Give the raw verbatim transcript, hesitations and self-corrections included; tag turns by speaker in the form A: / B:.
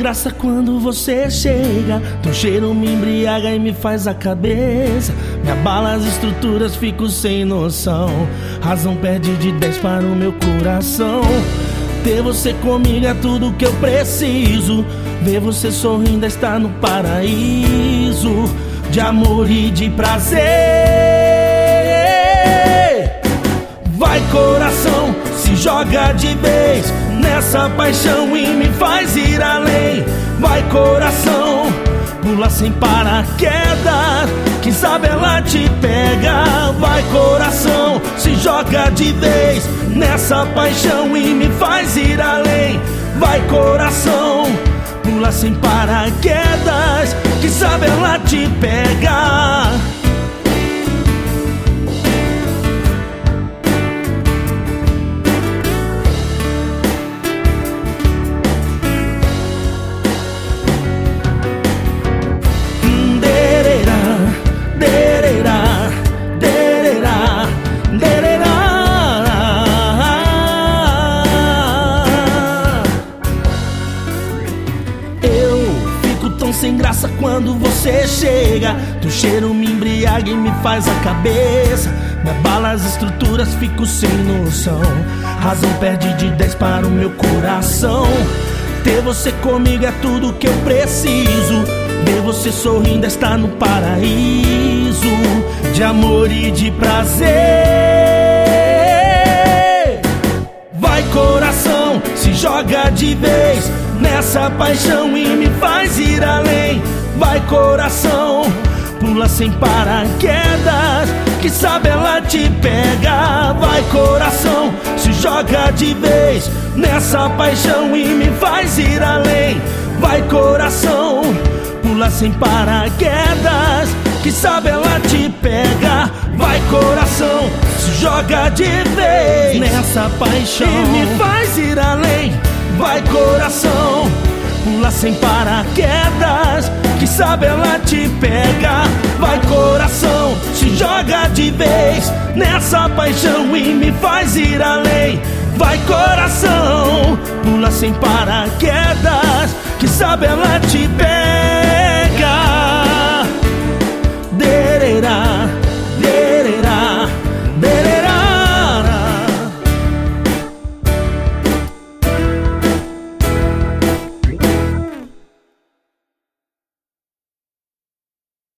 A: graça quando você chega. Teu cheiro me embriaga e me faz a cabeça. Me abala as estruturas, fico sem noção. Razão perde de dez para o meu coração. Ter você comigo é tudo que eu preciso. Ver você sorrindo é estar no paraíso de amor e de prazer. Vai coração, se joga de vez nessa paixão e me faz ir além. Vai coração, pula sem paraquedas, quem sabe ela te pega. Vai coração, se joga de vez nessa paixão e me faz ir além. Vai coração, pula sem paraquedas, quem sabe ela te pega. Sem graça quando você chega. Teu cheiro me embriaga e me faz a cabeça. Me abala as estruturas, fico sem noção. Razão perde de dez para o meu coração. Ter você comigo é tudo que eu preciso. Ver você sorrindo é estar no paraíso de amor e de prazer. Vai coração, se joga de vez nessa paixão e me faz ir além. Vai coração, pula sem paraquedas, que sabe ela te pega. Vai coração, se joga de vez nessa paixão e me faz ir além. Vai coração, pula sem paraquedas, que sabe ela te pega. Vai coração, se joga de vez nessa paixão e me faz ir além. Vai coração, pula sem paraquedas, que sabe ela te pega. Vai coração, se joga de vez nessa paixão e me faz ir além. Vai coração, pula sem paraquedas, que sabe ela te pega.